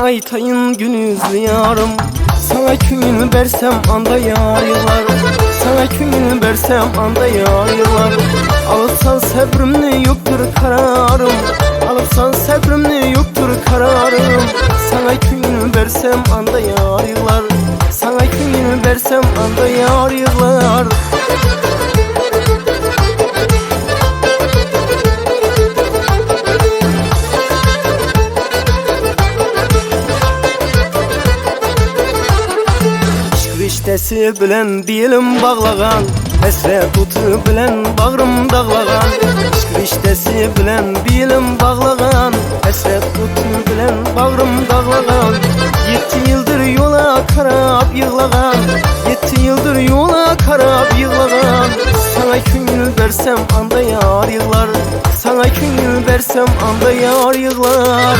aytayın günüzlü yarım. Sana köyünü versem anda yar yıllar. Sana köyünü versem anda yar yıllar. Alıpsan sabrimni yoktur kararım. Alıpsan sabrimni yoktur kararım. Sana köyünü versem anda yar yıllar. Sana köyünü versem anda yar yıllar. Riştesi bilen dilim bağlagan, hasret otu bilen bağrım dağlagan. Riştesi bilen dilim bağlagan, hasret otu bilen bağrım dağlagan. 7 yıldır yola karab yığlagan, 7 yıldır yola karab yığlagan. Sana köngül versem anda yar yığlar. Sana köngül versem anda yar yığlar.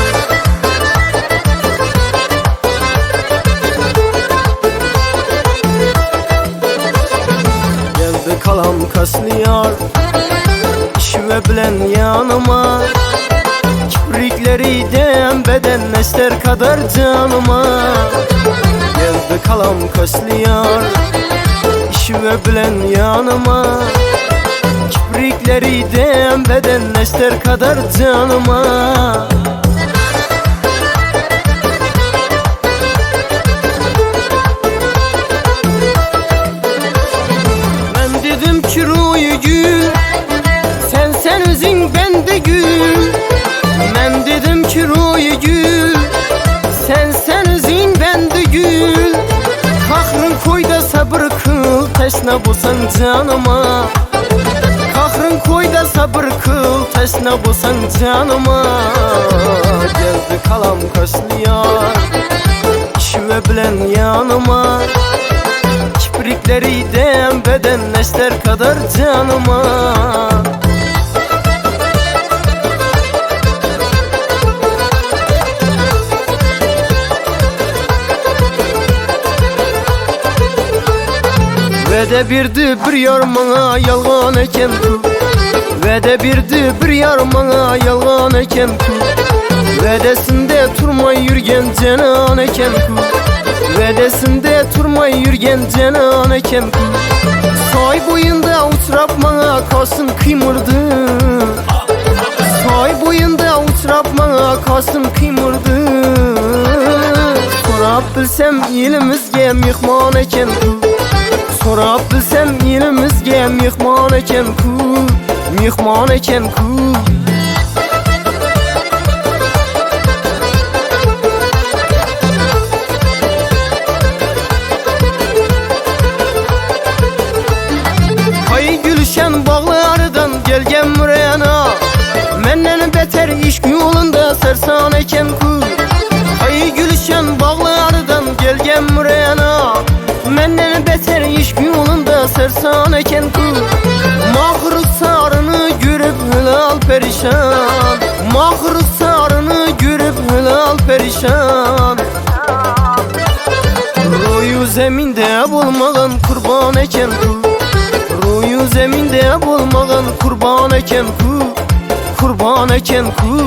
Kalam kaslıyor işve bilen yanıma. Kiprikleri dem beden nesler kadar canıma. Geldi kalam kaslıyor işve bilen yanıma. Kiprikleri dem beden nesler kadar canıma. Dedim ki ruyu gül, sen özün bende gül. Ben dedim ki ruyu gül, sen özün bende gül. Kahrın koyda sabır kıl, teşna bulsan canıma. Kahrın koyda sabır kıl, teşna bulsan canıma. Geldi kalam kaşlıyor işve bilen yanıma. Kiprikleri dem beden neşter kadar canıma. Ve de birdi bir yar mana yalgan eken ku. Ve de birdi bir yar mana yalgan eken ku. Vedesinde turmay yürgen canan eken ku. Vedesinde turmay yürgen canan eken ku. Soy boyunda uçrap mana kasın kıymırdı. Soy boyunda uçrap mana kasın kıymırdı. Sorap bilsem elimizge mihman eken ku. Sorap bilsem elimizge mihman eken ku. Mihman eken ku. Gülüşen bağlardan gelgen müreyana. Menden beter iş yolunda sersan eken ku. Ay gülüşen bağlardan gelgen müreyana. Menden beter iş yolunda sersan eken ku. Mahruk sarını görüp hilal perişan. Mahruk sarını görüp hilal perişan. Ruyu zeminde bulmagan kurban eken ku. Ruyu zeminde bulmagan kurban eken ku. Kurban eken ku.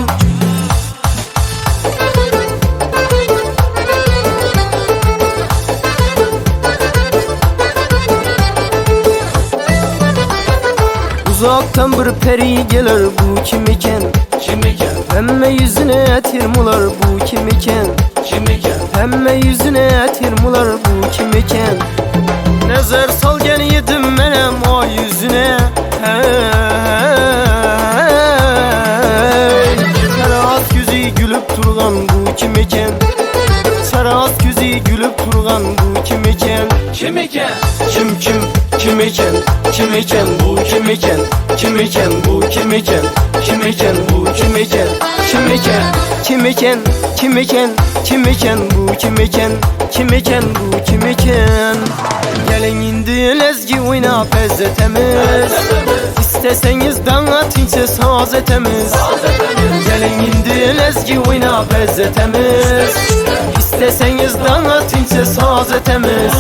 Uzaktan bir peri gelir, bu kim eken? Kim eken? Hemme yüzüne tirmular, bu kim eken? Kim eken? Hemme yüzüne tirmular, bu kim eken? Nazar salgen yedim menem o yüzüne. Saras yüzü gülüp turgan, bu kim eken? Saras yüzü gülüp turgan, bu kim eken? Kim eken? Kim eken? Kim eken? Bu kim eken? Kim eken? Bu kim eken? Kim eken? Bu kim eken? Kim eken? Kim eken? Kim eken? Kim eken? Bu kim eken? Kim eken? Bu kim eken? Gelin indi lezgi oynap ezzetemiz. İsteseniz dana tinçe saz etemiz. Gelin indi lezgi oynap ezzetemiz. İsteseniz dana tinçe saz etemiz.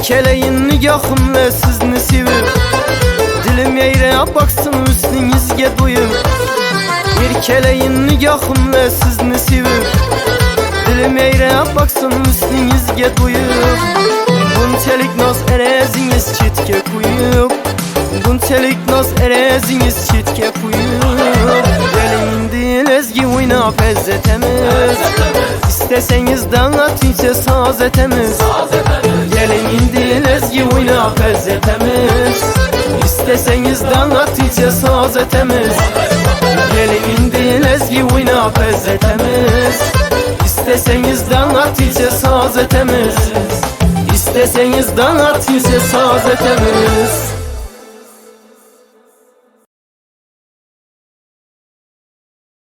İrkeleyin nigahımla sizni sevib, dilim yeyreye baksın üstünüzge doyub. İrkeleyin nigahımla sizni sevib, dilim yeyreye baksın üstünüzge doyub. Bunçelik naz ereziniz çitke koyub, bunçelik naz ereziniz çitke koyub. Gelin dil ezgi oynap ezzetemiz, İsteseniz danlatınca saz etemiz. Gelin dil ezgi oynap ezzetemiz, İsteseniz danlatınca saz etemiz. Gelin dil ezgi oynap ezzetemiz, İsteseniz danlatınca saz etemiz. İsteseniz danlatınca saz etemiz.